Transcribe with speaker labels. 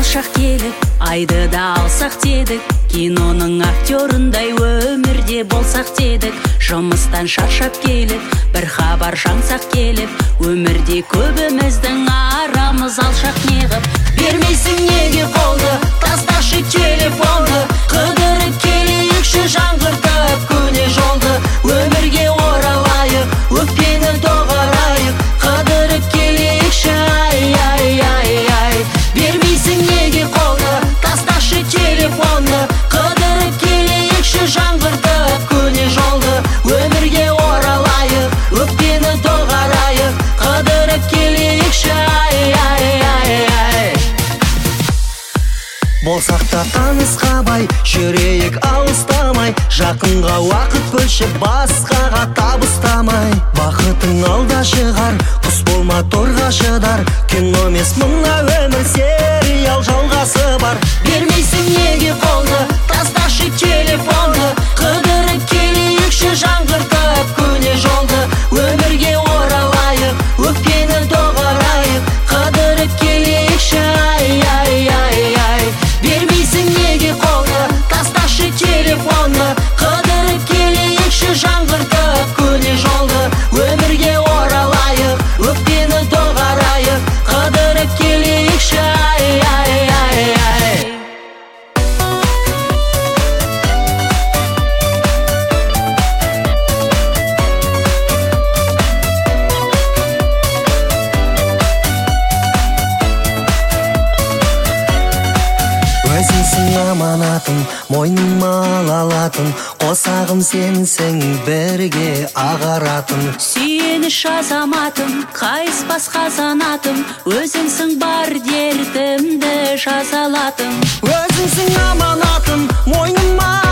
Speaker 1: шақ келіп, айды да алсақ дедік. Киноның актерындай өмірде болсақ дедік. Жұмыстан шаршап келіп, бір хабар жаңсақ келіп, өмірде көбіміздің арамыз алшақ неғып. Бермейсің неге қолды, тасташы телефонды, қыдырып келейікші жаңғыртып көне жолды. Өмірге оралайық, өкпені доғарайық, қыдырып келейікші ай, ай, ай, ай. Бермейсің неге қолды, тасташы телефонды, қыдырып келейікші жаңғыртып көне жолды. Өмірге оралайық, өкпені доғарайық, қыдырып келейікші ай, ай, ай, ай.
Speaker 2: Болсақ та танысқа бай, жүрейік алыстамай, жақынға уақыт бөлшіп басқаға табыстамай. Бақытың алда шығар, құс болма торға шыдар, кино емес мына өмір сериал жалғасы бар.
Speaker 1: Бермейсің неге қолды, тасташы телефонды, қыдырып келейікші жаңғыртып көне жолды. Өмірге оралайық, өкпені доғарайық, қыдырып келейікші ай, ай, ай, ай. Бермейсің неге қолды, тасташы телефонды, қыдырып келейікші жаңғыртып көне жолды. Өмірге оралайық, өкпені доғарайық, қыдырып келейікші ай, ай, ай, ай.
Speaker 2: Өзіңсің аманатым, мойныма алатын, қосағым сенсің, бірге ағаратын.
Speaker 1: Сүйеніш азаматым, қайыспас қазанатым, өзіңсің бар дертімді жазалатым.
Speaker 2: Өзіңсің аманатым, мойныма